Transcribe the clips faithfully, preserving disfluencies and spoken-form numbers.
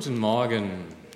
Guten Morgen.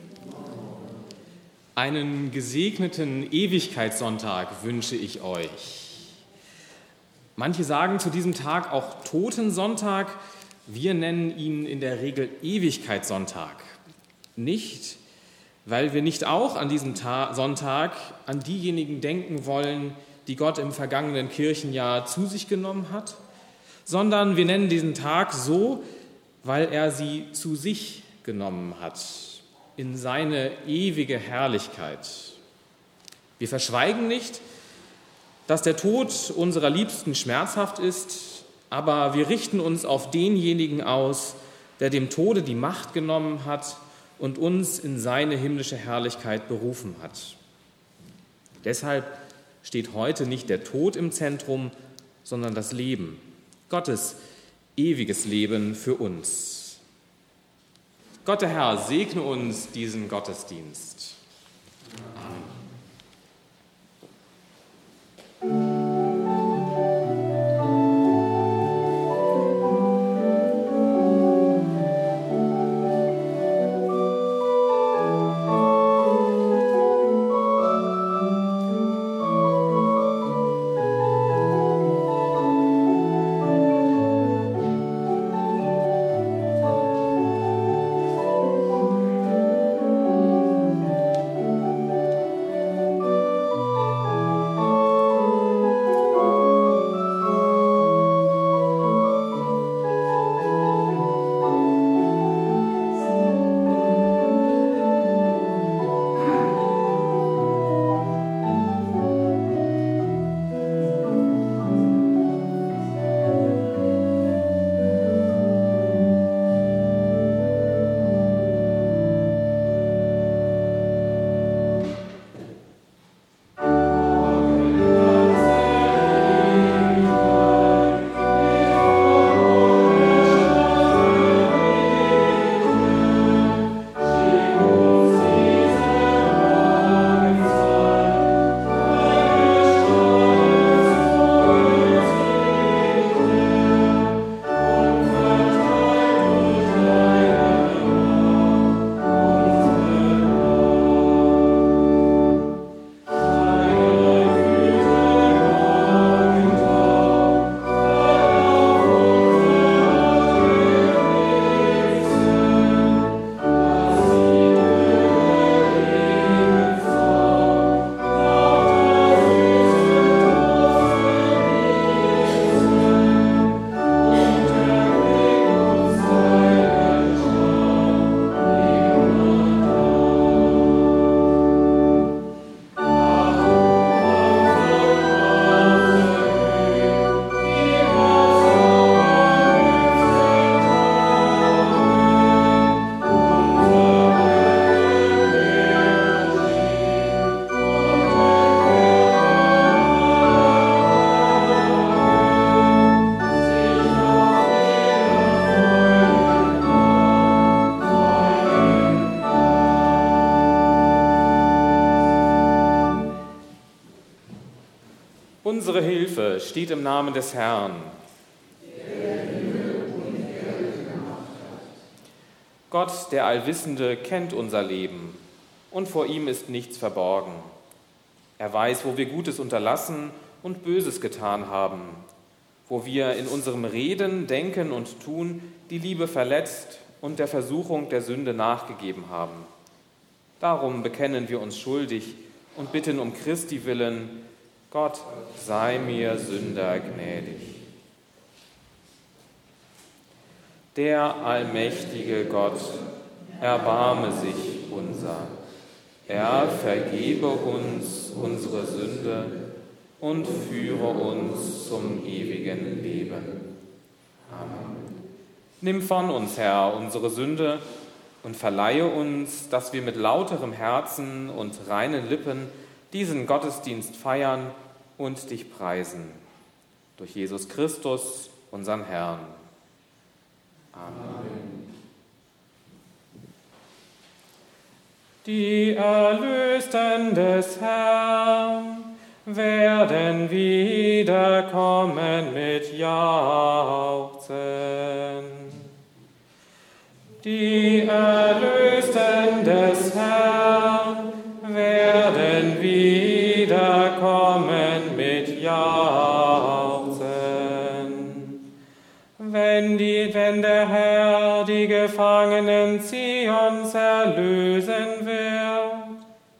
Einen gesegneten Ewigkeitssonntag wünsche ich euch. Manche sagen zu diesem Tag auch Totensonntag. Wir nennen ihn in der Regel Ewigkeitssonntag. Nicht, weil wir nicht auch an diesem Ta- Sonntag an diejenigen denken wollen, die Gott im vergangenen Kirchenjahr zu sich genommen hat, sondern wir nennen diesen Tag so, weil er sie zu sich genommen hat, in seine ewige Herrlichkeit. Wir verschweigen nicht, dass der Tod unserer Liebsten schmerzhaft ist, aber wir richten uns auf denjenigen aus, der dem Tode die Macht genommen hat und uns in seine himmlische Herrlichkeit berufen hat. Deshalb steht heute nicht der Tod im Zentrum, sondern das Leben, Gottes ewiges Leben für uns. Gott der Herr segne uns diesen Gottesdienst. Amen. Unsere Hilfe steht im Namen des Herrn. Gott, der Allwissende, kennt unser Leben und vor ihm ist nichts verborgen. Er weiß, wo wir Gutes unterlassen und Böses getan haben, wo wir in unserem Reden, Denken und Tun die Liebe verletzt und der Versuchung der Sünde nachgegeben haben. Darum bekennen wir uns schuldig und bitten um Christi willen: Gott, sei mir Sünder gnädig. Der allmächtige Gott, erbarme sich unser. Er vergebe uns unsere Sünde und führe uns zum ewigen Leben. Amen. Nimm von uns, Herr, unsere Sünde und verleihe uns, dass wir mit lauterem Herzen und reinen Lippen diesen Gottesdienst feiern und dich preisen. Durch Jesus Christus, unseren Herrn. Amen. Die Erlösten des Herrn werden wiederkommen mit Jauchzen. Die Erlösten kommen mit Jauchzen. Wenn, die, wenn der Herr die Gefangenen Zions erlösen wird,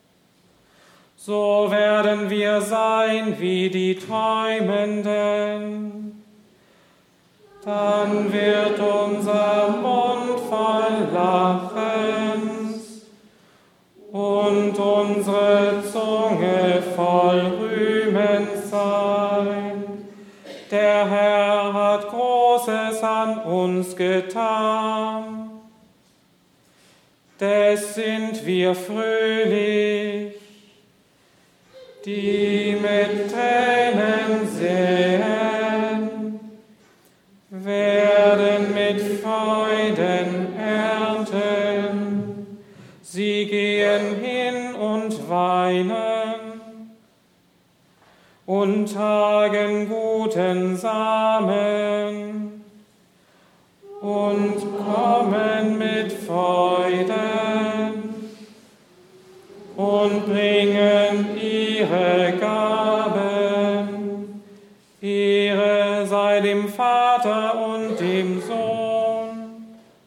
so werden wir sein wie die Träumenden. Dann wird unser Mund voll Lachens und unsere Zunge voll Rühmens sein. Der Herr hat Großes an uns getan. Des sind wir fröhlich, die mit Tränen säen, werden mit Freuden ernten. Sie gehen hin und weinen und tragen guten Samen und kommen mit Freuden und bringen ihre Gaben. Ehre sei dem Vater und dem Sohn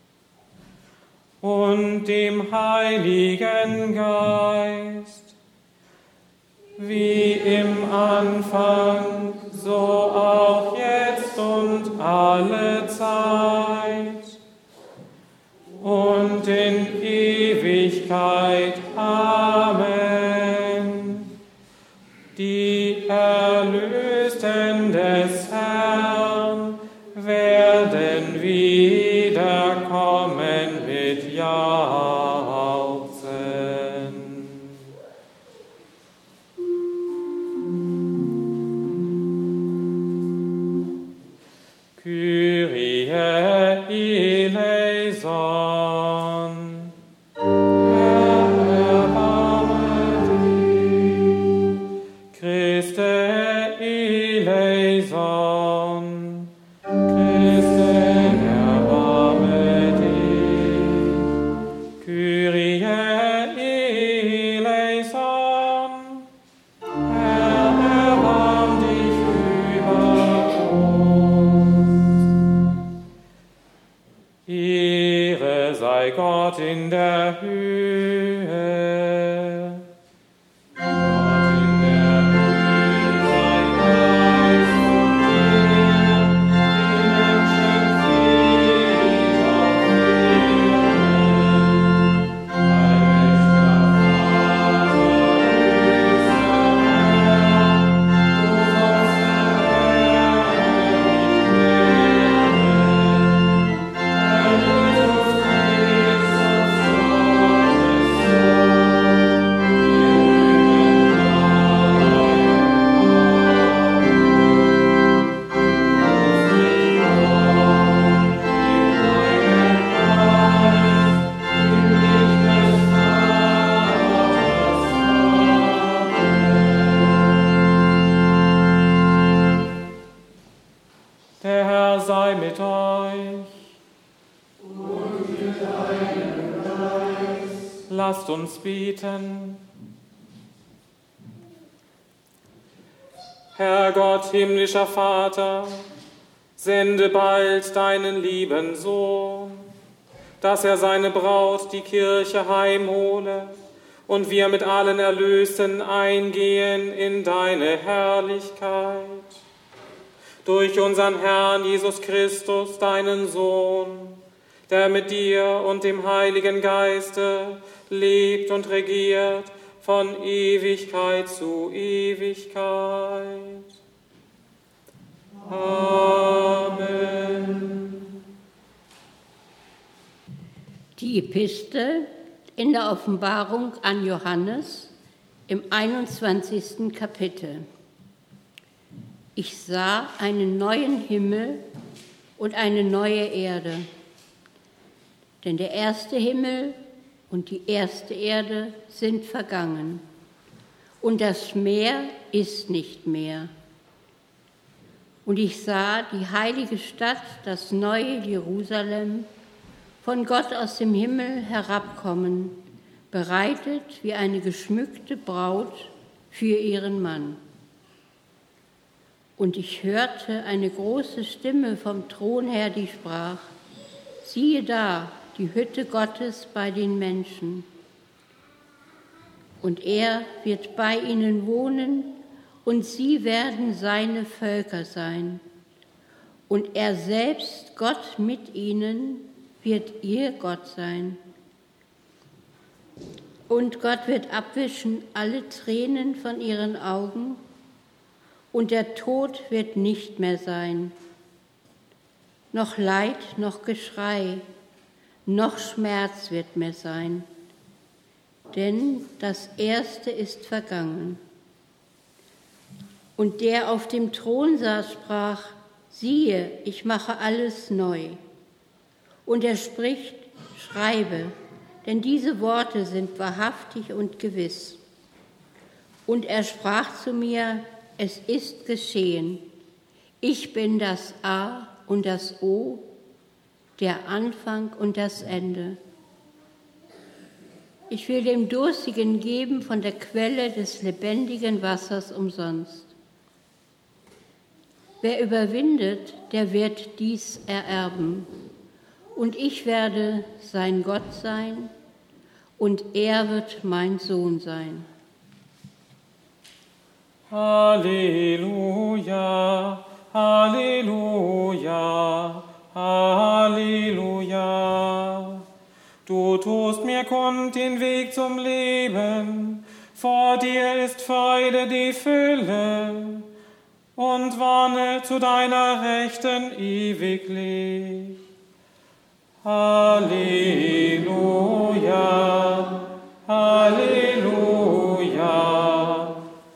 und dem Heiligen Geist, wie im Anfang, so auch jetzt und alle Zeit und in Ewigkeit. Amen. Die Erlösten des Herrn werden wiederkommen mit Jauchzen. Kyrie eleison. Christe eleison, Christe erbarme dich. Kyrie eleison, Herr erbarm dich über uns. Ehre sei Gott in der Höhe. Der Herr sei mit euch. Und mit deinem Geist. Lasst uns beten. Herr Gott, himmlischer Vater, sende bald deinen lieben Sohn, dass er seine Braut, die Kirche, heimhole und wir mit allen Erlösten eingehen in deine Herrlichkeit. Durch unseren Herrn Jesus Christus, deinen Sohn, der mit dir und dem Heiligen Geiste lebt und regiert von Ewigkeit zu Ewigkeit. Amen. Die Epistel in der Offenbarung an Johannes im einundzwanzigsten Kapitel. Ich sah einen neuen Himmel und eine neue Erde, denn der erste Himmel und die erste Erde sind vergangen, und das Meer ist nicht mehr. Und ich sah die heilige Stadt, das neue Jerusalem, von Gott aus dem Himmel herabkommen, bereitet wie eine geschmückte Braut für ihren Mann. Und ich hörte eine große Stimme vom Thron her, die sprach: Siehe da, die Hütte Gottes bei den Menschen. Und er wird bei ihnen wohnen, und sie werden seine Völker sein. Und er selbst, Gott mit ihnen, wird ihr Gott sein. Und Gott wird abwischen alle Tränen von ihren Augen, und der Tod wird nicht mehr sein. Noch Leid, noch Geschrei, noch Schmerz wird mehr sein. Denn das Erste ist vergangen. Und der auf dem Thron saß, sprach: Siehe, ich mache alles neu. Und er spricht: Schreibe, denn diese Worte sind wahrhaftig und gewiss. Und er sprach zu mir: Es ist geschehen. Ich bin das A und das O, der Anfang und das Ende. Ich will dem Durstigen geben von der Quelle des lebendigen Wassers umsonst. Wer überwindet, der wird dies ererben. Und ich werde sein Gott sein, und er wird mein Sohn sein. Halleluja, Halleluja, Halleluja. Du tust mir kund den Weg zum Leben, vor dir ist Freude die Fülle, und Wonne zu deiner Rechten ewiglich. Halleluja, Halleluja,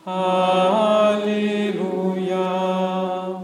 Halleluja.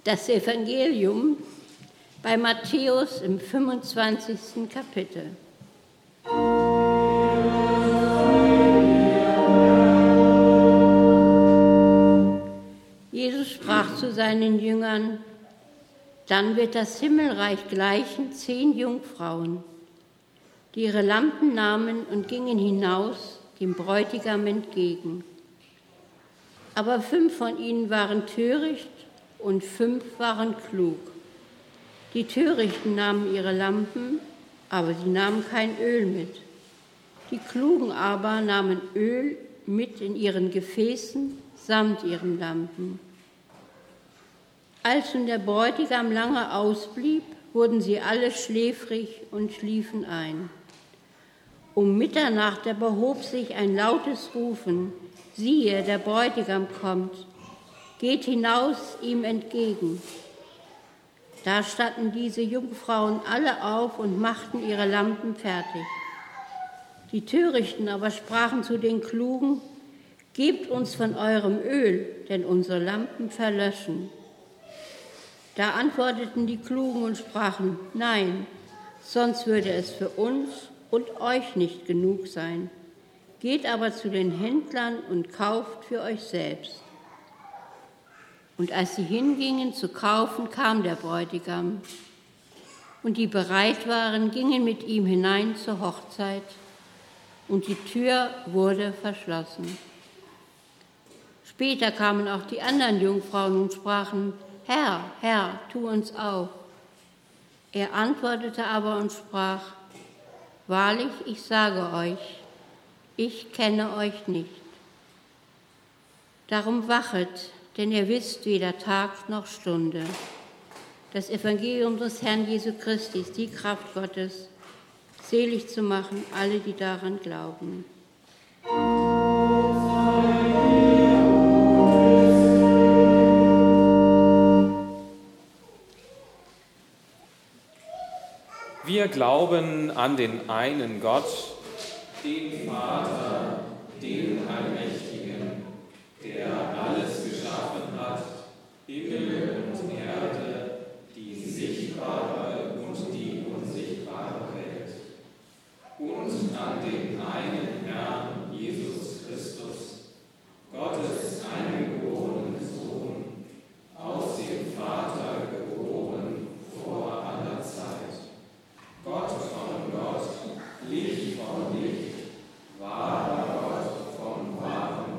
Das Evangelium bei Matthäus im fünfundzwanzigsten Kapitel. Jesus sprach zu seinen Jüngern: Dann wird das Himmelreich gleichen zehn Jungfrauen, die ihre Lampen nahmen und gingen hinaus dem Bräutigam entgegen. Aber fünf von ihnen waren töricht und fünf waren klug. Die Törichten nahmen ihre Lampen, aber sie nahmen kein Öl mit. Die Klugen aber nahmen Öl mit in ihren Gefäßen samt ihren Lampen. Als nun der Bräutigam lange ausblieb, wurden sie alle schläfrig und schliefen ein. Um Mitternacht aber hob sich ein lautes Rufen: Siehe, der Bräutigam kommt, geht hinaus ihm entgegen. Da standen diese Jungfrauen alle auf und machten ihre Lampen fertig. Die Törichten aber sprachen zu den Klugen: Gebt uns von eurem Öl, denn unsere Lampen verlöschen. Da antworteten die Klugen und sprachen: Nein, sonst würde es für uns und euch nicht genug sein. Geht aber zu den Händlern und kauft für euch selbst. Und als sie hingingen zu kaufen, kam der Bräutigam. Und die bereit waren, gingen mit ihm hinein zur Hochzeit, und die Tür wurde verschlossen. Später kamen auch die anderen Jungfrauen und sprachen: Herr, Herr, tu uns auf. Er antwortete aber und sprach: Wahrlich, ich sage euch, ich kenne euch nicht. Darum wachet, denn ihr wisst weder Tag noch Stunde. Das Evangelium des Herrn Jesu Christi ist die Kraft Gottes, selig zu machen alle, die daran glauben. Wir glauben an den einen Gott, den Vater, den Allmächtigen, der alles geschaffen hat, Himmel und Erde, die sichtbare und die unsichtbare Welt. Und an den einen Herrn Jesus Christus, Gottes eingeborenen Sohn, aus dem Vater geboren vor aller Zeit. Gott von Gott, Licht von Licht, wahrer Gott vom wahren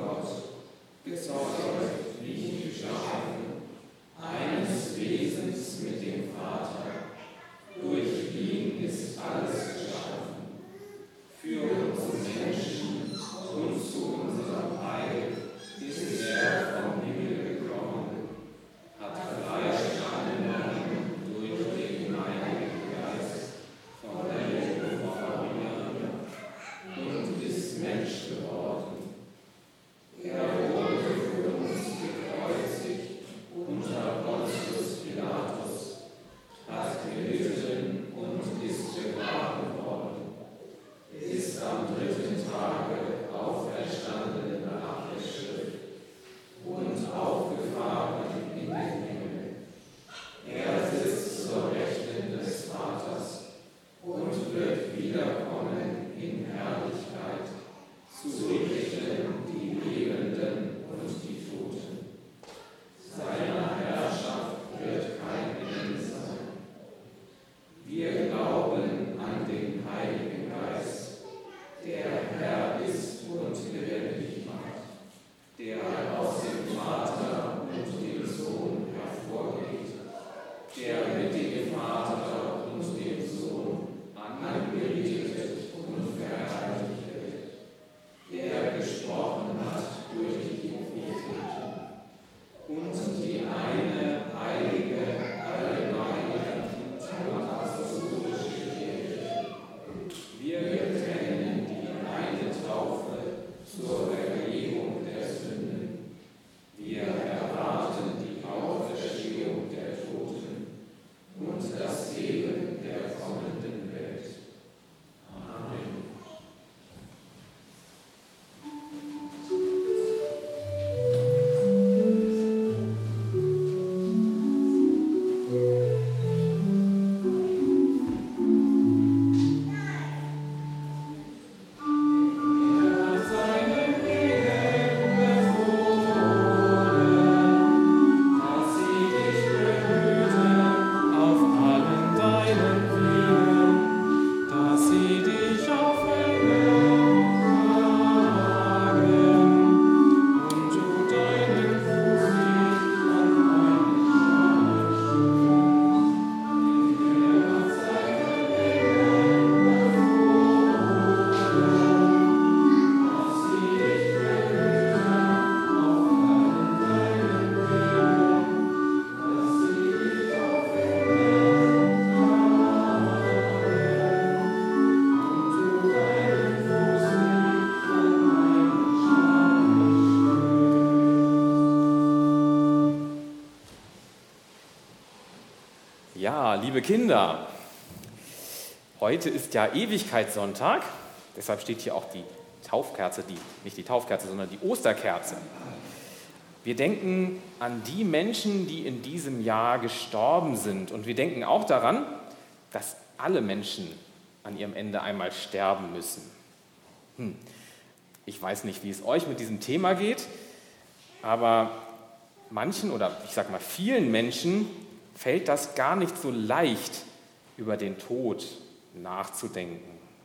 Ja, liebe Kinder, heute ist ja Ewigkeitssonntag, deshalb steht hier auch die Taufkerze, die, nicht die Taufkerze, sondern die Osterkerze. Wir denken an die Menschen, die in diesem Jahr gestorben sind, und wir denken auch daran, dass alle Menschen an ihrem Ende einmal sterben müssen. Hm. Ich weiß nicht, wie es euch mit diesem Thema geht, aber manchen oder ich sage mal vielen Menschen fällt das gar nicht so leicht, über den Tod nachzudenken.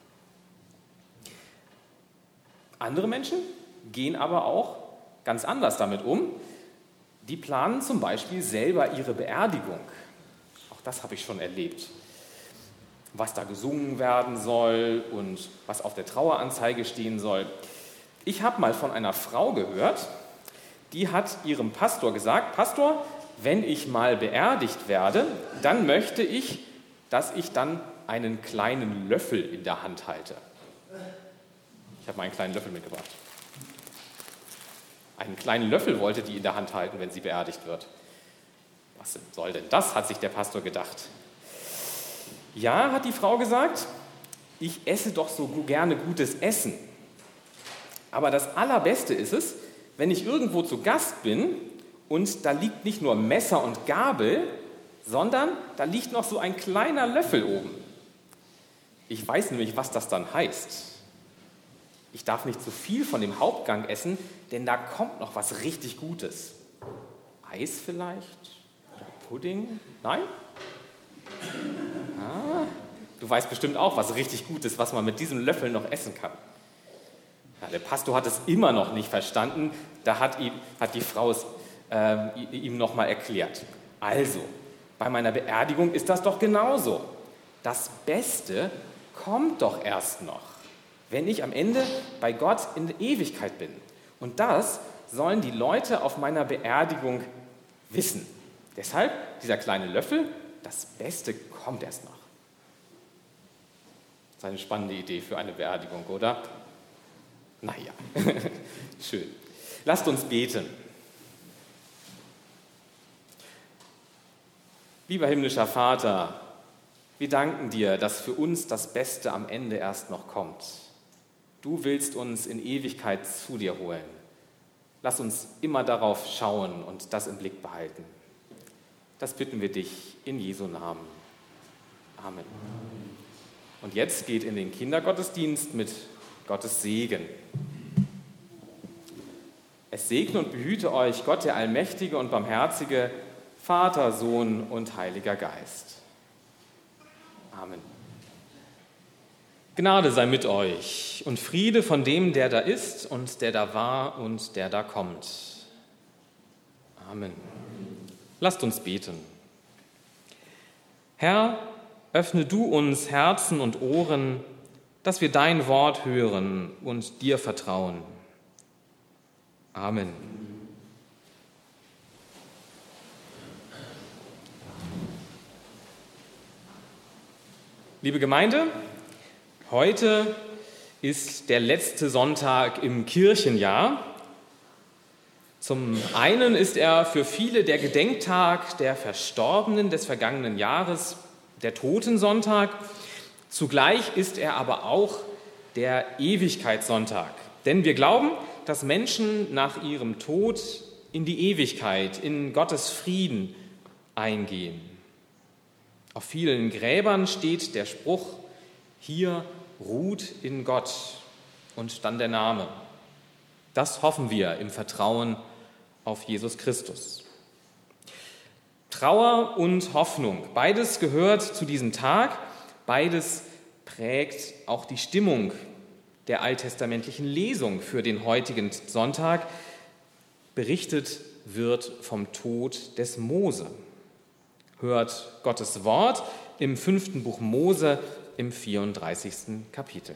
Andere Menschen gehen aber auch ganz anders damit um. Die planen zum Beispiel selber ihre Beerdigung. Auch das habe ich schon erlebt. Was da gesungen werden soll und was auf der Traueranzeige stehen soll. Ich habe mal von einer Frau gehört, die hat ihrem Pastor gesagt: Pastor, wenn ich mal beerdigt werde, dann möchte ich, dass ich dann einen kleinen Löffel in der Hand halte. Ich habe mal einen kleinen Löffel mitgebracht. Einen kleinen Löffel wollte die in der Hand halten, wenn sie beerdigt wird. Was soll denn das, hat sich der Pastor gedacht. Ja, hat die Frau gesagt, ich esse doch so gerne gutes Essen. Aber das Allerbeste ist es, wenn ich irgendwo zu Gast bin und da liegt nicht nur Messer und Gabel, sondern da liegt noch so ein kleiner Löffel oben. Ich weiß nämlich, was das dann heißt. Ich darf nicht zu viel von dem Hauptgang essen, denn da kommt noch was richtig Gutes. Eis vielleicht? Oder Pudding? Nein? Ah, du weißt bestimmt auch, was richtig Gutes, was man mit diesem Löffel noch essen kann. Ja, der Pastor hat es immer noch nicht verstanden, da hat, ihm, hat die Frau es äh, ihm noch mal erklärt. Also, bei meiner Beerdigung ist das doch genauso. Das Beste kommt doch erst noch, wenn ich am Ende bei Gott in der Ewigkeit bin. Und das sollen die Leute auf meiner Beerdigung wissen. Deshalb dieser kleine Löffel, das Beste kommt erst noch. Das ist eine spannende Idee für eine Beerdigung, oder? Naja, schön. Lasst uns beten. Lieber himmlischer Vater, wir danken dir, dass für uns das Beste am Ende erst noch kommt. Du willst uns in Ewigkeit zu dir holen. Lass uns immer darauf schauen und das im Blick behalten. Das bitten wir dich in Jesu Namen. Amen. Und jetzt geht in den Kindergottesdienst mit Gottes Segen. Es segne und behüte euch Gott, der Allmächtige und Barmherzige, Vater, Sohn und Heiliger Geist. Amen. Gnade sei mit euch und Friede von dem, der da ist und der da war und der da kommt. Amen. Lasst uns beten. Herr, öffne du uns Herzen und Ohren, dass wir dein Wort hören und dir vertrauen. Amen. Liebe Gemeinde, heute ist der letzte Sonntag im Kirchenjahr. Zum einen ist er für viele der Gedenktag der Verstorbenen des vergangenen Jahres, der Totensonntag. Zugleich ist er aber auch der Ewigkeitssonntag. Denn wir glauben, dass Menschen nach ihrem Tod in die Ewigkeit, in Gottes Frieden eingehen. Auf vielen Gräbern steht der Spruch: Hier ruht in Gott, und dann der Name. Das hoffen wir im Vertrauen auf Jesus Christus. Trauer und Hoffnung, beides gehört zu diesem Tag, beides prägt auch die Stimmung der alttestamentlichen Lesung für den heutigen Sonntag. Berichtet wird vom Tod des Mose. Hört Gottes Wort im fünften Buch Mose im vierunddreißigsten Kapitel.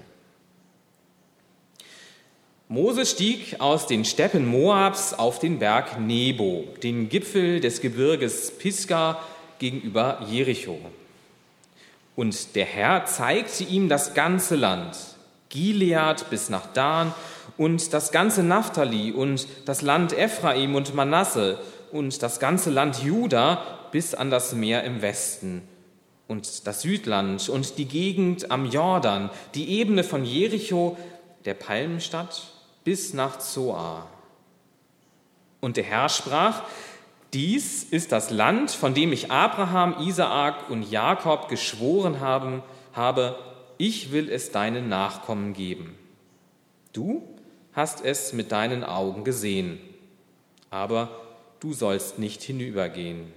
Mose stieg aus den Steppen Moabs auf den Berg Nebo, den Gipfel des Gebirges Pisga gegenüber Jericho. Und der Herr zeigte ihm das ganze Land, Gilead bis nach Dan und das ganze Naphtali und das Land Ephraim und Manasse und das ganze Land Juda bis an das Meer im Westen und das Südland und die Gegend am Jordan, die Ebene von Jericho, der Palmenstadt, bis nach Zoar. Und der Herr sprach: Dies ist das Land, von dem ich Abraham, Isaak und Jakob geschworen haben, habe, ich will es deinen Nachkommen geben. Du hast es mit deinen Augen gesehen, aber du sollst nicht hinübergehen.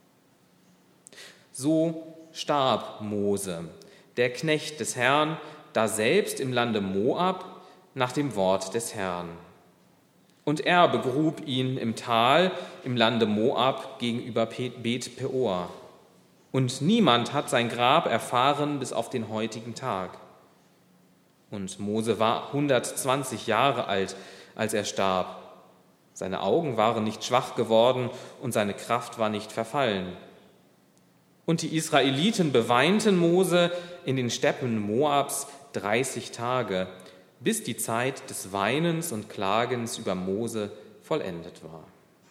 So starb Mose, der Knecht des Herrn, daselbst im Lande Moab, nach dem Wort des Herrn. Und er begrub ihn im Tal im Lande Moab gegenüber Bet Peor. Und niemand hat sein Grab erfahren bis auf den heutigen Tag. Und Mose war hundertzwanzig Jahre alt, als er starb. Seine Augen waren nicht schwach geworden und seine Kraft war nicht verfallen. Und die Israeliten beweinten Mose in den Steppen Moabs dreißig Tage, bis die Zeit des Weinens und Klagens über Mose vollendet war.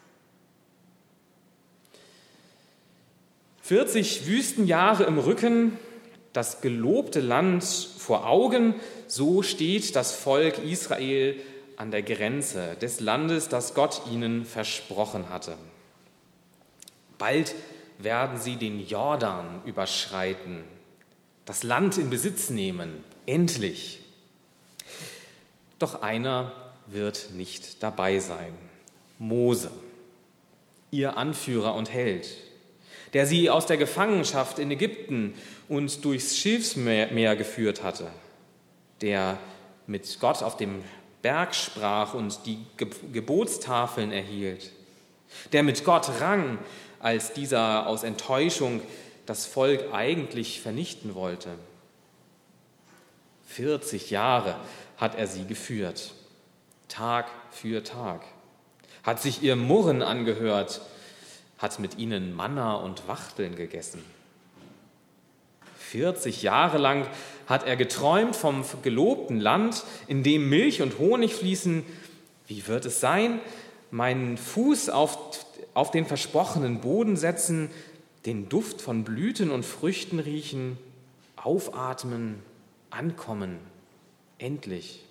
vierzig Wüstenjahre im Rücken, das gelobte Land vor Augen, so steht das Volk Israel an der Grenze des Landes, das Gott ihnen versprochen hatte. Bald werden sie den Jordan überschreiten, das Land in Besitz nehmen, endlich. Doch einer wird nicht dabei sein: Mose, ihr Anführer und Held, der sie aus der Gefangenschaft in Ägypten und durchs Schilfsmeer geführt hatte, der mit Gott auf dem Berg sprach und die Gebotstafeln erhielt, der mit Gott rang, als dieser aus Enttäuschung das Volk eigentlich vernichten wollte. vierzig Jahre hat er sie geführt, Tag für Tag, hat sich ihr Murren angehört, hat mit ihnen Manna und Wachteln gegessen. vierzig Jahre lang hat er geträumt vom gelobten Land, in dem Milch und Honig fließen. Wie wird es sein, meinen Fuß auf, auf den versprochenen Boden setzen, den Duft von Blüten und Früchten riechen, aufatmen, ankommen, endlich.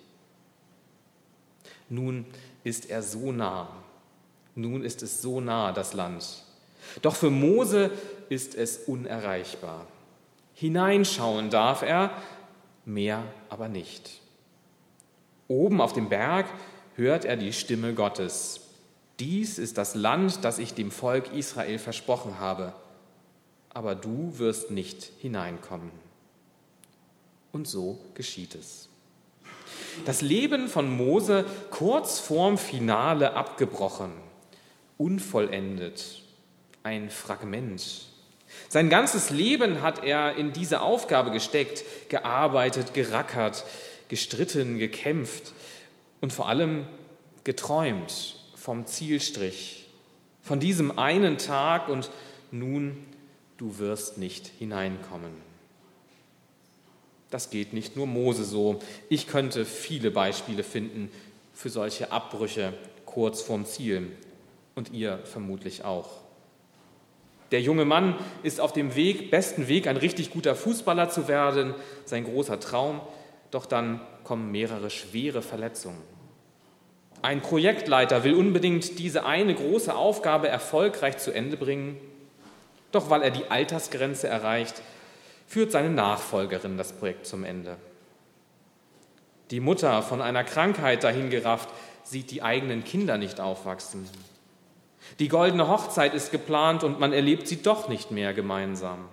Nun ist er so nah, nun ist es so nah, das Land. Doch für Mose ist es unerreichbar. Hineinschauen darf er, mehr aber nicht. Oben auf dem Berg hört er die Stimme Gottes. Dies ist das Land, das ich dem Volk Israel versprochen habe, aber du wirst nicht hineinkommen. Und so geschieht es. Das Leben von Mose kurz vorm Finale abgebrochen, unvollendet, ein Fragment. Sein ganzes Leben hat er in diese Aufgabe gesteckt, gearbeitet, gerackert, gestritten, gekämpft und vor allem geträumt vom Zielstrich, von diesem einen Tag und nun, du wirst nicht hineinkommen. Das geht nicht nur Mose so. Ich könnte viele Beispiele finden für solche Abbrüche kurz vorm Ziel und ihr vermutlich auch. Der junge Mann ist auf dem Weg, besten Weg, ein richtig guter Fußballer zu werden, sein großer Traum, doch dann kommen mehrere schwere Verletzungen. Ein Projektleiter will unbedingt diese eine große Aufgabe erfolgreich zu Ende bringen, doch weil er die Altersgrenze erreicht, führt seine Nachfolgerin das Projekt zum Ende. Die Mutter, von einer Krankheit dahingerafft, sieht die eigenen Kinder nicht aufwachsen. Die goldene Hochzeit ist geplant und man erlebt sie doch nicht mehr gemeinsam.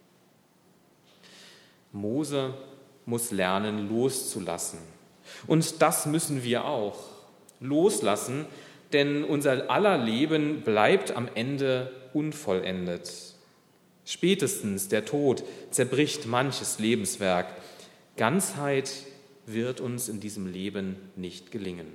Mose muss lernen, loszulassen. Und das müssen wir auch. Loslassen, denn unser aller Leben bleibt am Ende unvollendet. Spätestens der Tod zerbricht manches Lebenswerk. Ganzheit wird uns in diesem Leben nicht gelingen.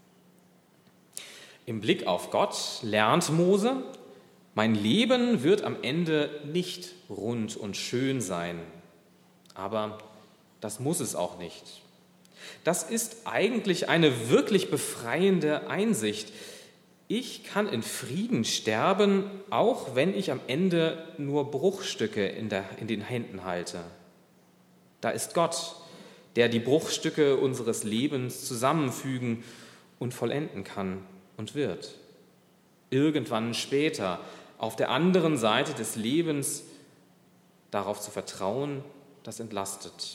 Im Blick auf Gott lernt Mose, mein Leben wird am Ende nicht rund und schön sein. Aber das muss es auch nicht. Das ist eigentlich eine wirklich befreiende Einsicht. ich kann in Frieden sterben, auch wenn ich am Ende nur Bruchstücke in, der, in den Händen halte. Da ist Gott, der die Bruchstücke unseres Lebens zusammenfügen und vollenden kann und wird. Irgendwann später, auf der anderen Seite des Lebens, darauf zu vertrauen, das entlastet.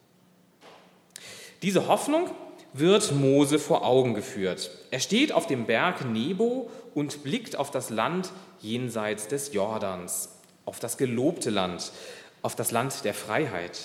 Diese Hoffnung wird Mose vor Augen geführt. Er steht auf dem Berg Nebo und blickt auf das Land jenseits des Jordans, auf das gelobte Land, auf das Land der Freiheit.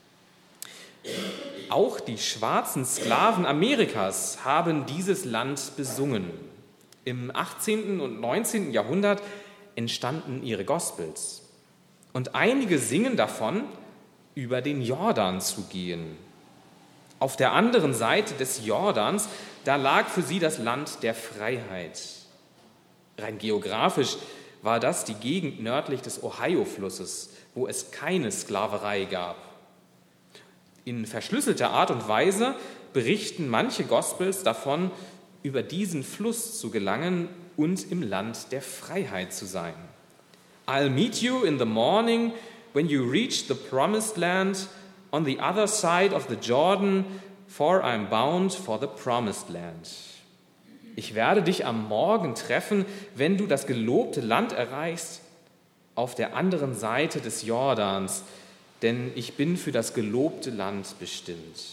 Auch die schwarzen Sklaven Amerikas haben dieses Land besungen. Im achtzehnten und neunzehnten Jahrhundert entstanden ihre Gospels. Und einige singen davon, über den Jordan zu gehen. Auf der anderen Seite des Jordans, da lag für sie das Land der Freiheit. Rein geografisch war das die Gegend nördlich des Ohio-Flusses, wo es keine Sklaverei gab. In verschlüsselter Art und Weise berichten manche Gospels davon, über diesen Fluss zu gelangen und im Land der Freiheit zu sein. I'll meet you in the morning when you reach the promised land on the other side of the Jordan, for I'm bound for the promised land. Ich werde dich am Morgen treffen, wenn du das gelobte Land erreichst, auf der anderen Seite des Jordans, denn ich bin für das gelobte Land bestimmt.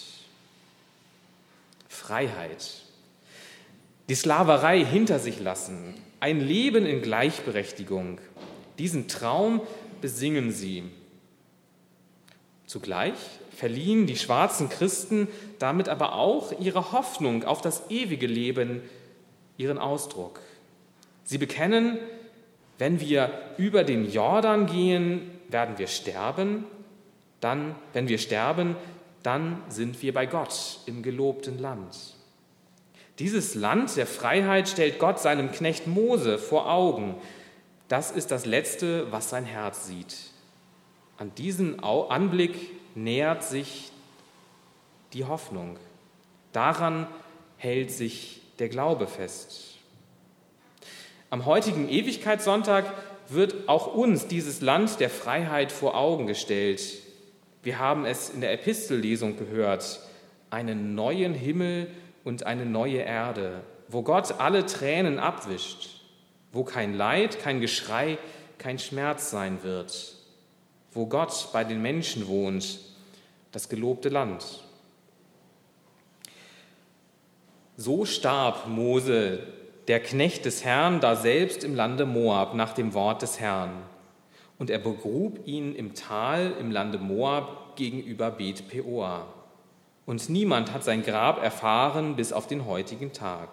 Freiheit. Die Sklaverei hinter sich lassen, ein Leben in Gleichberechtigung. Diesen Traum besingen sie. Zugleich verliehen die schwarzen Christen damit aber auch ihre Hoffnung auf das ewige Leben ihren Ausdruck. Sie bekennen, wenn wir über den Jordan gehen, werden wir sterben. Dann, wenn wir sterben, dann sind wir bei Gott im gelobten Land. Dieses Land der Freiheit stellt Gott seinem Knecht Mose vor Augen. Das ist das Letzte, was sein Herz sieht. An diesen Anblick nähert sich die Hoffnung. Daran hält sich der Glaube fest. Am heutigen Ewigkeitssonntag wird auch uns dieses Land der Freiheit vor Augen gestellt. Wir haben es in der Epistellesung gehört, einen neuen Himmel und eine neue Erde, wo Gott alle Tränen abwischt, wo kein Leid, kein Geschrei, kein Schmerz sein wird, wo Gott bei den Menschen wohnt, das gelobte Land. So starb Mose, der Knecht des Herrn, daselbst im Lande Moab nach dem Wort des Herrn. Und er begrub ihn im Tal im Lande Moab gegenüber Bet Peor. Und niemand hat sein Grab erfahren bis auf den heutigen Tag.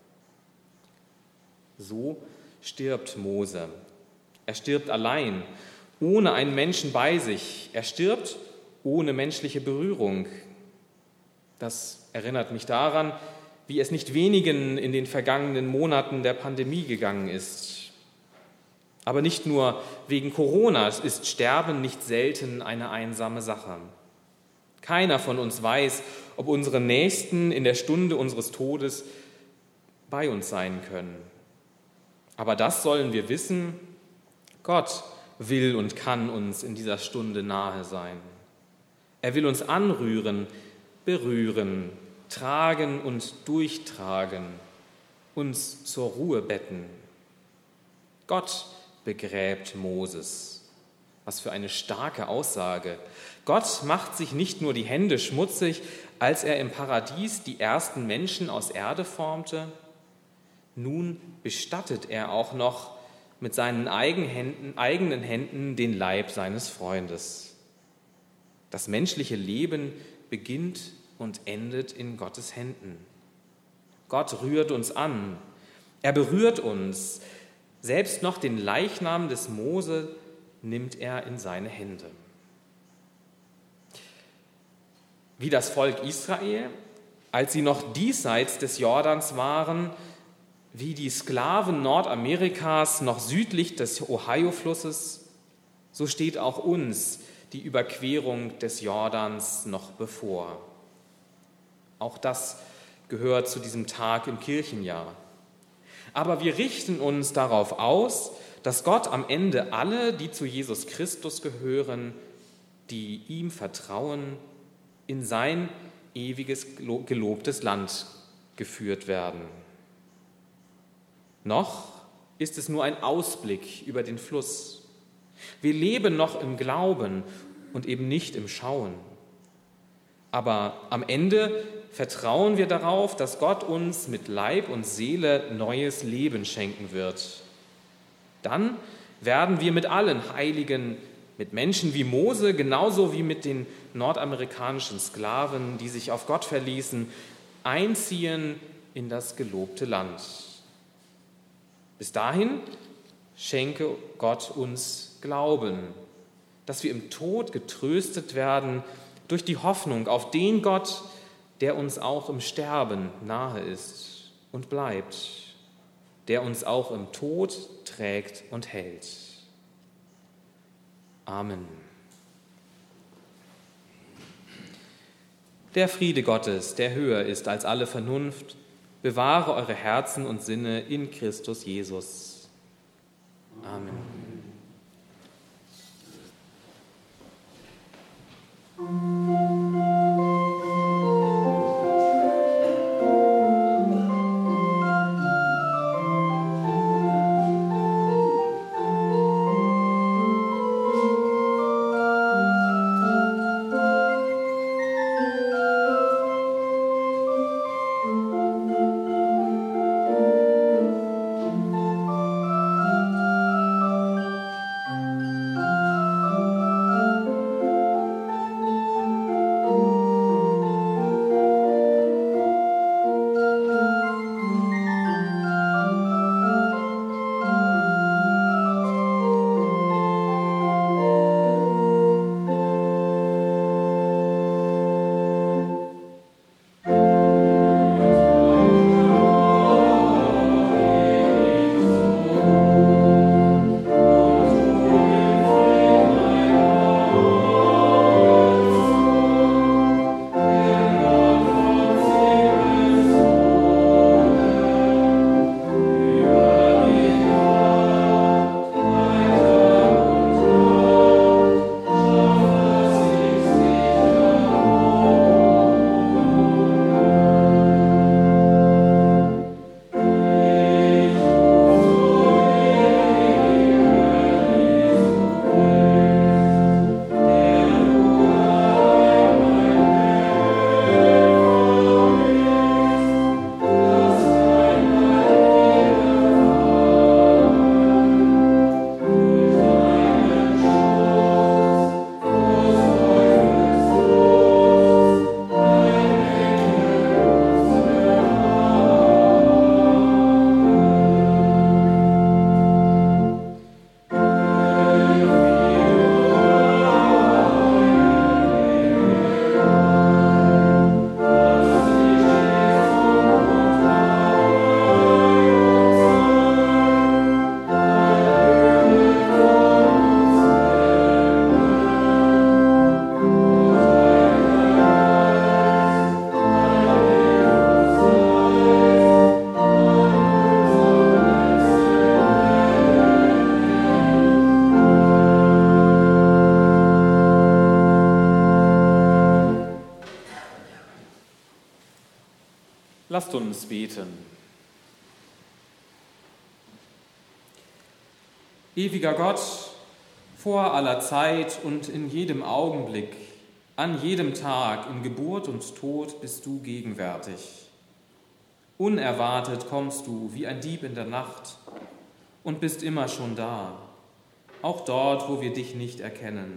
So stirbt Mose. Er stirbt allein, ohne einen Menschen bei sich. Er stirbt ohne menschliche Berührung. Das erinnert mich daran, wie es nicht wenigen in den vergangenen Monaten der Pandemie gegangen ist. Aber nicht nur wegen Corona ist Sterben nicht selten eine einsame Sache. Keiner von uns weiß, ob unsere Nächsten in der Stunde unseres Todes bei uns sein können. Aber das sollen wir wissen: Gott will und kann uns in dieser Stunde nahe sein. Er will uns anrühren, berühren, tragen und durchtragen, uns zur Ruhe betten. Gott begräbt Moses. Was für eine starke Aussage. Gott macht sich nicht nur die Hände schmutzig, als er im Paradies die ersten Menschen aus Erde formte. Nun bestattet er auch noch mit seinen eigenen Händen den Leib seines Freundes. Das menschliche Leben beginnt und endet in Gottes Händen. Gott rührt uns an. Er berührt uns. Selbst noch den Leichnam des Mose nimmt er in seine Hände. Wie das Volk Israel, als sie noch diesseits des Jordans waren, wie die Sklaven Nordamerikas noch südlich des Ohio-Flusses, so steht auch uns die Überquerung des Jordans noch bevor. Auch das gehört zu diesem Tag im Kirchenjahr. Aber wir richten uns darauf aus, dass Gott am Ende alle, die zu Jesus Christus gehören, die ihm vertrauen, in sein ewiges, gelobtes Land geführt werden. Noch ist es nur ein Ausblick über den Fluss. Wir leben noch im Glauben und eben nicht im Schauen. Aber am Ende vertrauen wir darauf, dass Gott uns mit Leib und Seele neues Leben schenken wird. Dann werden wir mit allen Heiligen, mit Menschen wie Mose, genauso wie mit den nordamerikanischen Sklaven, die sich auf Gott verließen, einziehen in das gelobte Land. Bis dahin schenke Gott uns Glauben, dass wir im Tod getröstet werden durch die Hoffnung auf den Gott, der uns auch im Sterben nahe ist und bleibt, der uns auch im Tod trägt und hält. Amen. Der Friede Gottes, der höher ist als alle Vernunft, bewahre eure Herzen und Sinne in Christus Jesus. Amen. Lasst uns beten. Ewiger Gott, vor aller Zeit und in jedem Augenblick, an jedem Tag, in Geburt und Tod bist du gegenwärtig. Unerwartet kommst du wie ein Dieb in der Nacht und bist immer schon da, auch dort, wo wir dich nicht erkennen.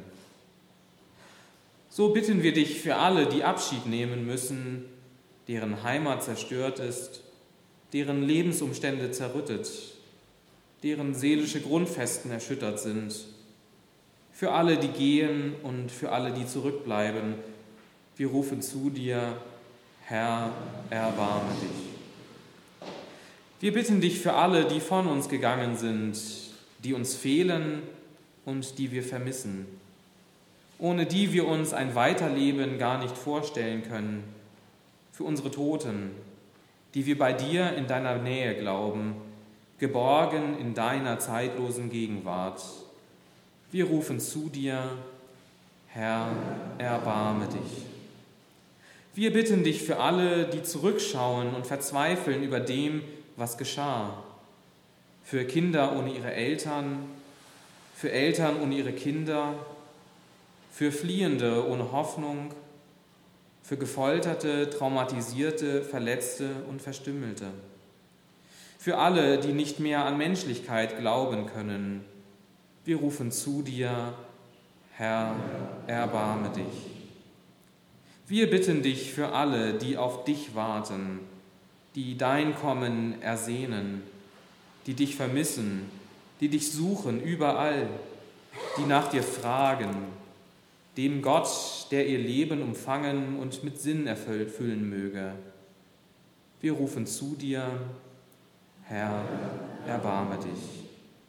So bitten wir dich für alle, die Abschied nehmen müssen, deren Heimat zerstört ist, deren Lebensumstände zerrüttet, deren seelische Grundfesten erschüttert sind, für alle, die gehen und für alle, die zurückbleiben. Wir rufen zu dir, Herr, erbarme dich. Wir bitten dich für alle, die von uns gegangen sind, die uns fehlen und die wir vermissen, ohne die wir uns ein Weiterleben gar nicht vorstellen können, für unsere Toten, die wir bei dir in deiner Nähe glauben, geborgen in deiner zeitlosen Gegenwart. Wir rufen zu dir, Herr, erbarme dich. Wir bitten dich für alle, die zurückschauen und verzweifeln über dem, was geschah. Für Kinder ohne ihre Eltern, für Eltern ohne ihre Kinder, für Fliehende ohne Hoffnung, für Gefolterte, Traumatisierte, Verletzte und Verstümmelte. Für alle, die nicht mehr an Menschlichkeit glauben können. Wir rufen zu dir, Herr, erbarme dich. Wir bitten dich für alle, die auf dich warten, die dein Kommen ersehnen, die dich vermissen, die dich suchen überall, die nach dir fragen, dem Gott, der ihr Leben umfangen und mit Sinn erfüllen möge. Wir rufen zu dir, Herr, erbarme dich.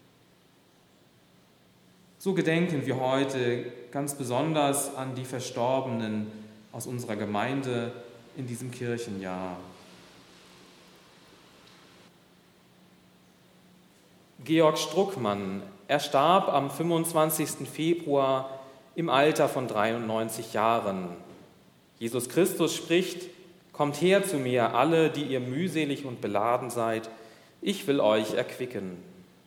So gedenken wir heute ganz besonders an die Verstorbenen aus unserer Gemeinde in diesem Kirchenjahr. Georg Struckmann, er starb am fünfundzwanzigsten Februar im Alter von dreiundneunzig Jahren. Jesus Christus spricht: Kommt her zu mir, alle, die ihr mühselig und beladen seid, ich will euch erquicken.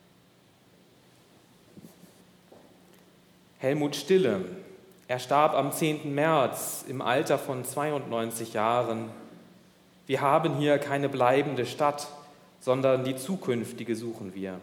Helmut Stille, er starb am zehnten März im Alter von zweiundneunzig Jahren. Wir haben hier keine bleibende Stadt, sondern die zukünftige suchen wir.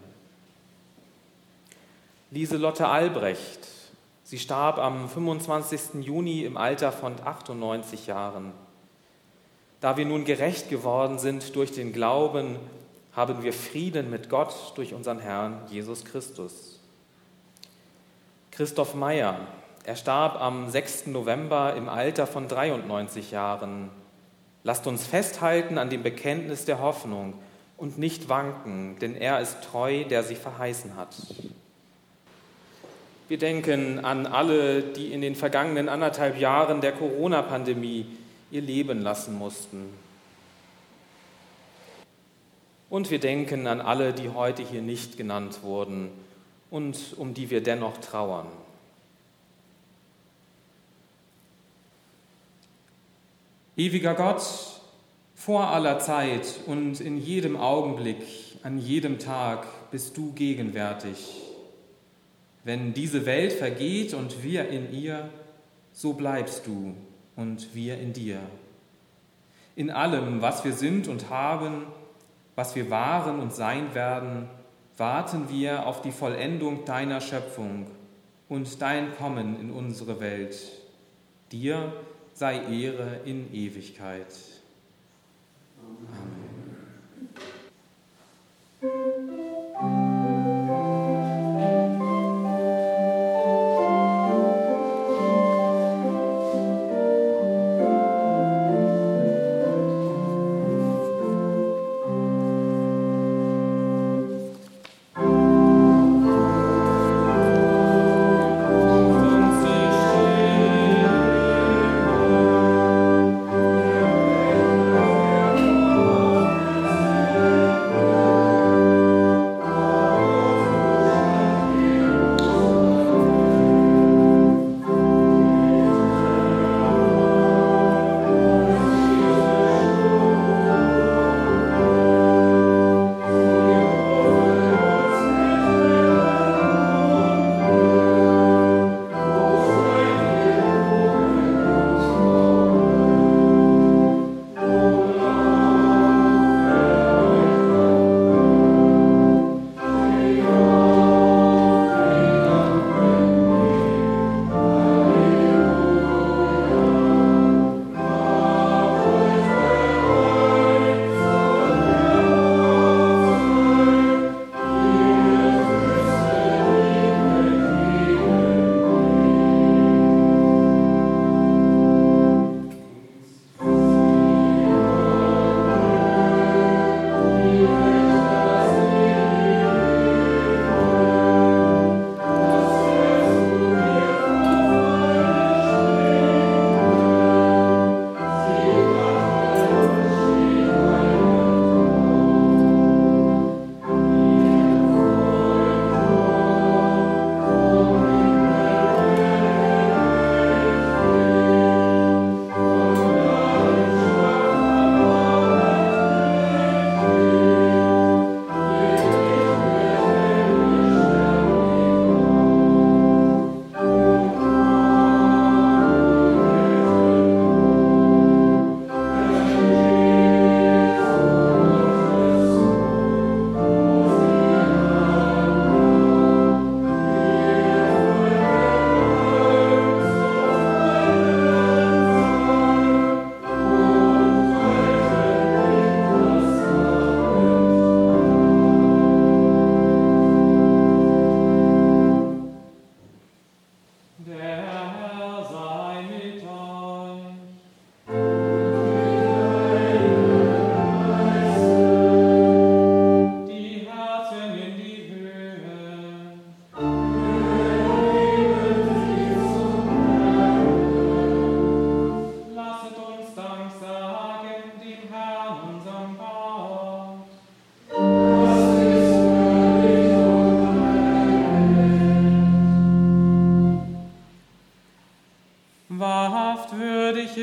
Lieselotte Albrecht, sie starb am fünfundzwanzigsten Juni im Alter von achtundneunzig Jahren. Da wir nun gerecht geworden sind durch den Glauben, haben wir Frieden mit Gott durch unseren Herrn Jesus Christus. Christoph Meyer, er starb am sechsten November im Alter von dreiundneunzig Jahren. Lasst uns festhalten an dem Bekenntnis der Hoffnung und nicht wanken, denn er ist treu, der sie verheißen hat. Wir denken an alle, die in den vergangenen anderthalb Jahren der Corona-Pandemie ihr Leben lassen mussten. Und wir denken an alle, die heute hier nicht genannt wurden und um die wir dennoch trauern. Ewiger Gott, vor aller Zeit und in jedem Augenblick, an jedem Tag bist du gegenwärtig. Wenn diese Welt vergeht und wir in ihr, so bleibst du und wir in dir. In allem, was wir sind und haben, was wir waren und sein werden, warten wir auf die Vollendung deiner Schöpfung und dein Kommen in unsere Welt. Dir sei Ehre in Ewigkeit. Amen. Oh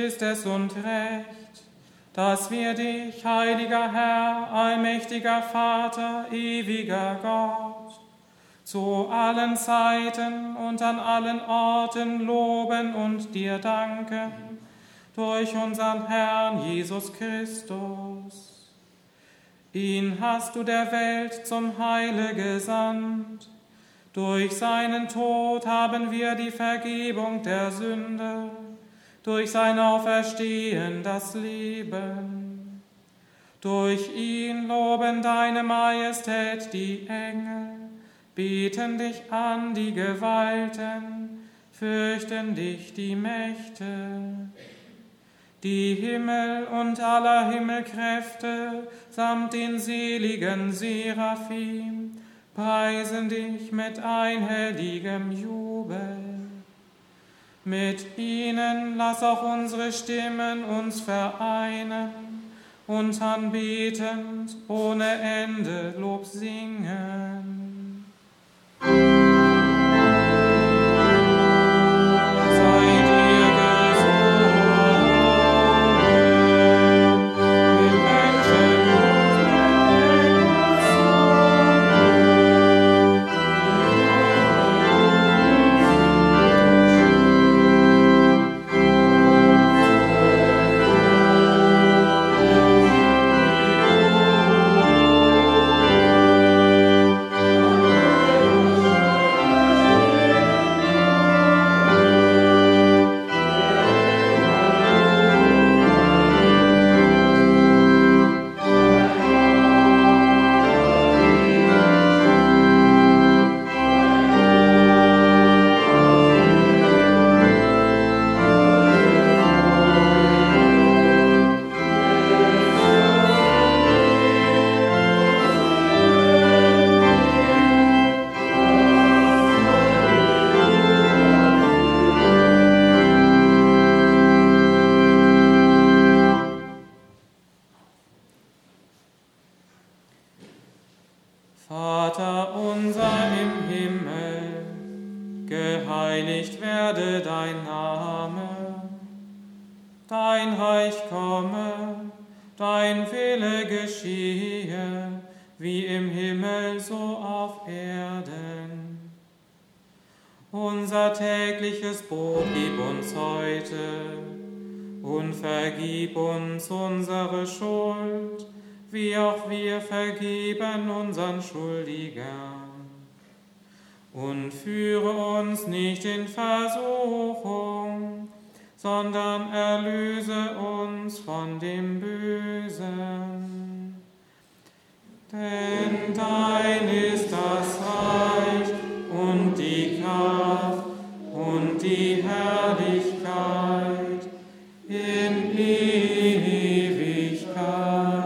ist es und recht, dass wir dich, heiliger Herr, allmächtiger Vater, ewiger Gott, zu allen Zeiten und an allen Orten loben und dir danken, durch unseren Herrn Jesus Christus. Ihn hast du der Welt zum Heile gesandt. Durch seinen Tod haben wir die Vergebung der Sünde, durch sein Auferstehen das Leben. Durch ihn loben deine Majestät die Engel, beten dich an die Gewalten, fürchten dich die Mächte. Die Himmel und aller Himmelkräfte samt den seligen Seraphim preisen dich mit einhelligem Jubel. Mit ihnen lass auch unsere Stimmen uns vereinen und anbetend ohne Ende Lob singen. Vater unser im Himmel, geheiligt werde dein Name, dein Reich komme, dein Wille geschehe, wie im Himmel so auf Erden. Unser tägliches Brot gib uns heute und vergib uns unsere Schuld, wie auch wir vergeben unseren Schuldigern. Und führe uns nicht in Versuchung, sondern erlöse uns von dem Bösen. Denn dein ist das Reich und die Kraft und die Herrlichkeit in Ewigkeit.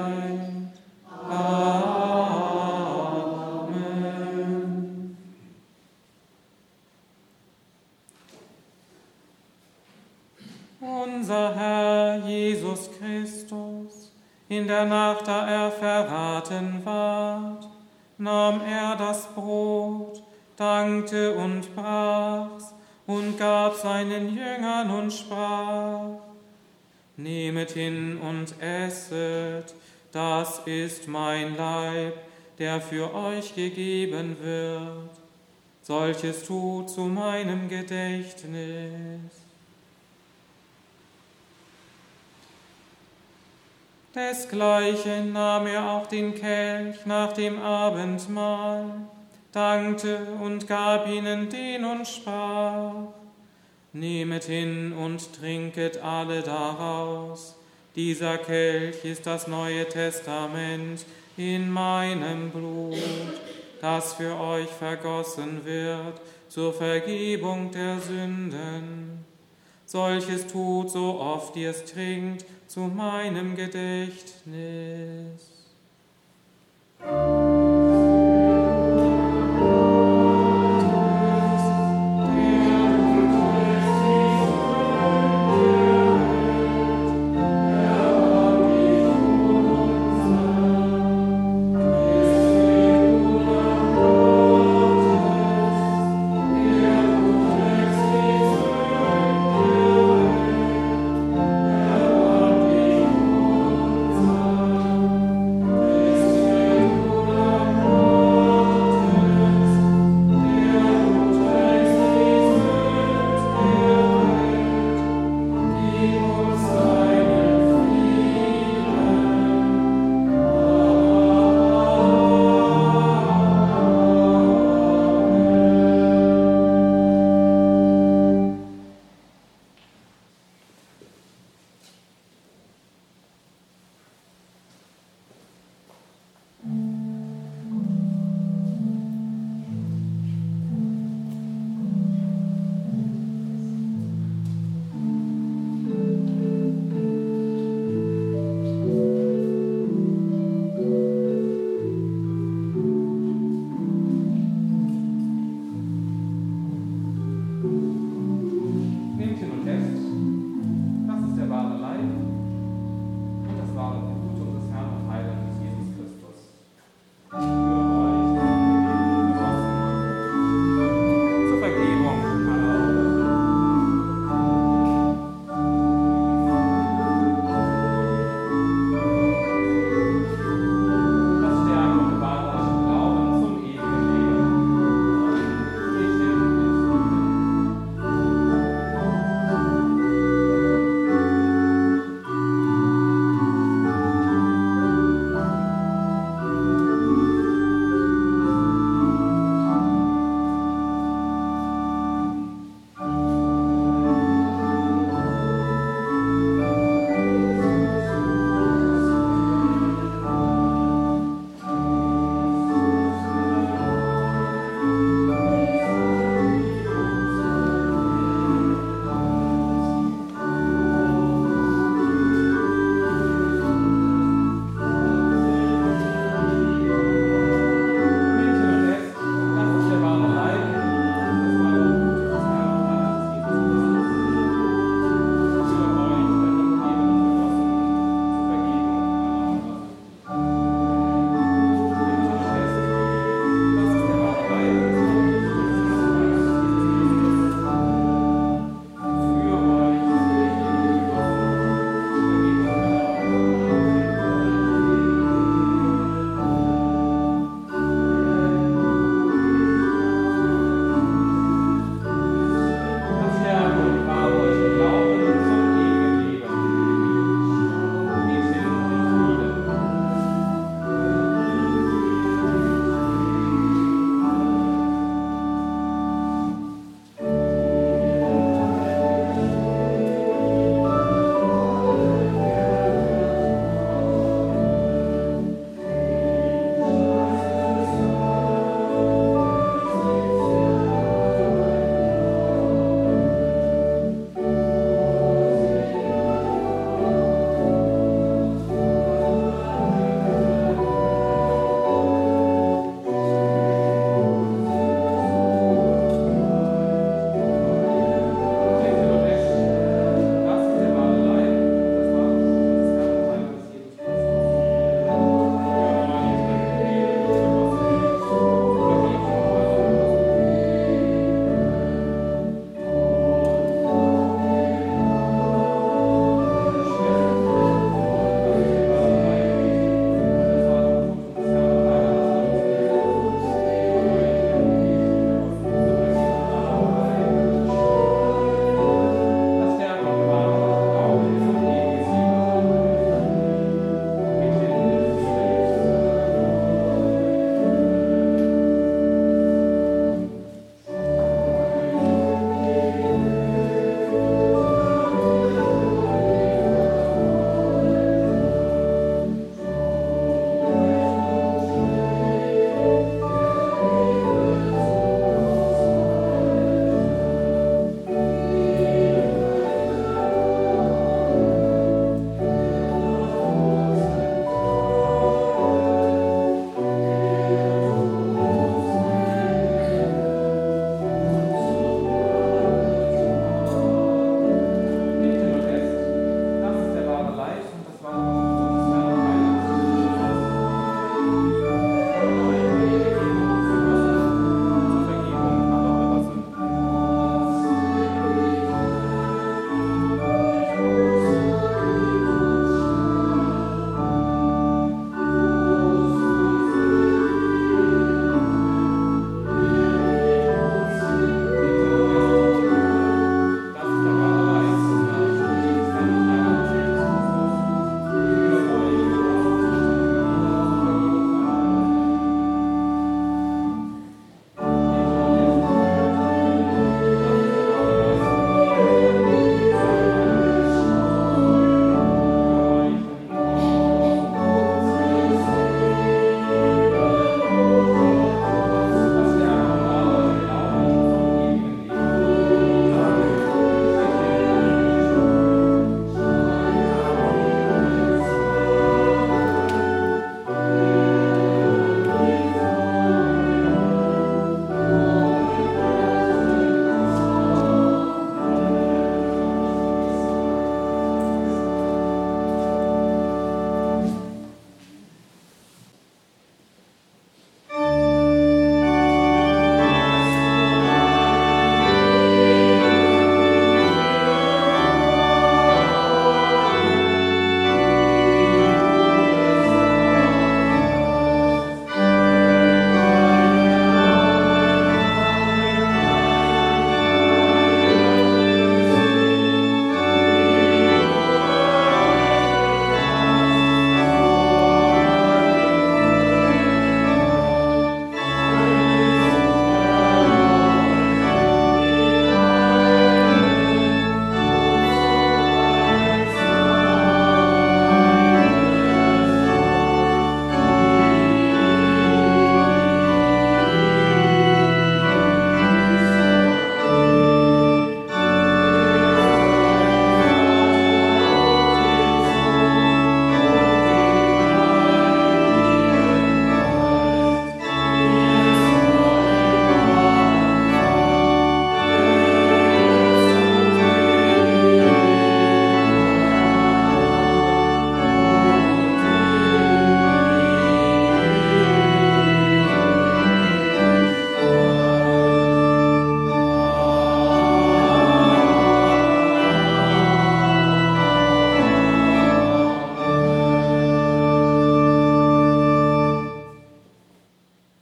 Amen. Unser Herr Jesus Christus, in der Nacht, da er verraten ward, nahm er das Brot, dankte und brach's und gab seinen Jüngern und sprach: Nehmet hin und esset, das ist mein Leib, der für euch gegeben wird. Solches tut zu meinem Gedächtnis. Desgleichen nahm er auch den Kelch nach dem Abendmahl, dankte und gab ihnen den und sprach: Nehmet hin und trinket alle daraus. Dieser Kelch ist das Neue Testament in meinem Blut, das für euch vergossen wird zur Vergebung der Sünden. Solches tut, so oft ihr es trinkt, zu meinem Gedächtnis. Amen.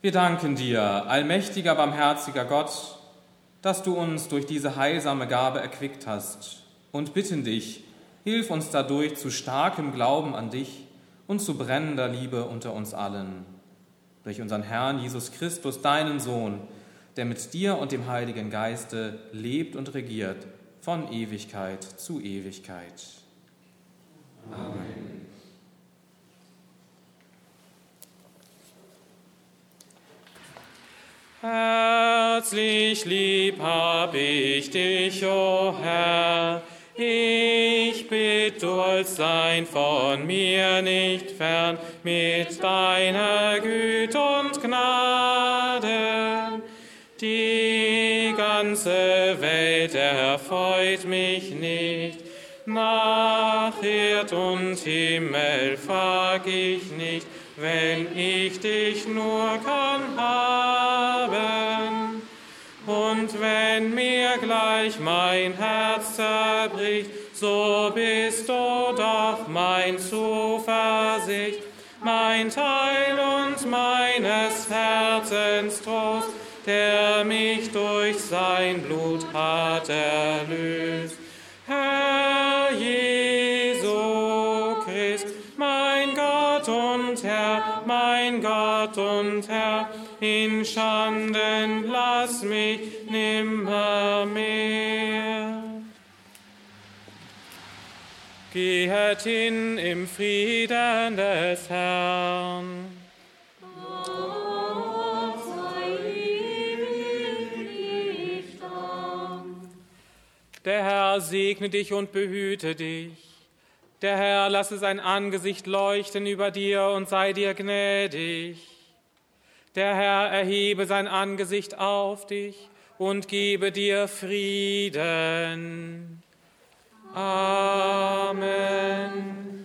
Wir danken dir, allmächtiger, barmherziger Gott, dass du uns durch diese heilsame Gabe erquickt hast und bitten dich, hilf uns dadurch zu starkem Glauben an dich und zu brennender Liebe unter uns allen. Durch unseren Herrn Jesus Christus, deinen Sohn, der mit dir und dem Heiligen Geiste lebt und regiert von Ewigkeit zu Ewigkeit. Amen. Herzlich lieb hab ich dich, o Herr, ich bitt, du sollst sein von mir nicht fern, mit deiner Güte und Gnade. Die ganze Welt erfreut mich nicht, nach Erd und Himmel frag ich nicht, wenn ich dich nur kann haben. Und wenn mir gleich mein Herz zerbricht, so bist du doch mein Zuversicht, mein Teil und meines Herzens Trost, der mich durch sein Blut hat erlöst. Herr Jesu Christ, mein Gott und Herr, mein Gott und Herr, in Schanden lass mich nimmermehr. Gehet hin im Frieden des Herrn. Der Herr segne dich und behüte dich. Der Herr lasse sein Angesicht leuchten über dir und sei dir gnädig. Der Herr erhebe sein Angesicht auf dich und gebe dir Frieden. Amen.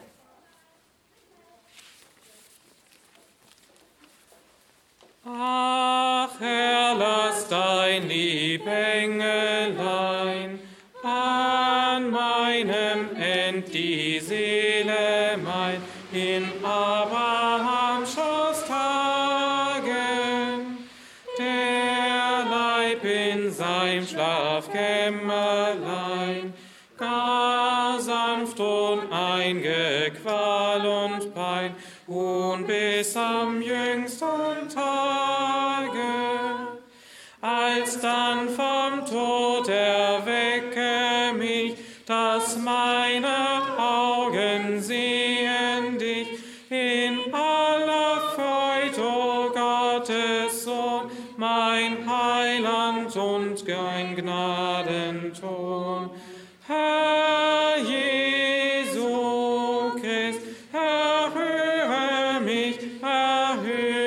Ach, Herr, lass dein Liebengelein an meinem End die Seele mein in Abrahams Schoß tagen, der Leib in seinem Schlafkämmerlein, gar sanft und eingequal und Pein, und bis am jüngsten Tage, alsdann vom Tod erwecke mich, dass meine Augen sehen dich in aller Freude, o Gottes Sohn, mein Heiland und ein Gnadenton. Herr Jesu Christ, erhöre mich, erhöre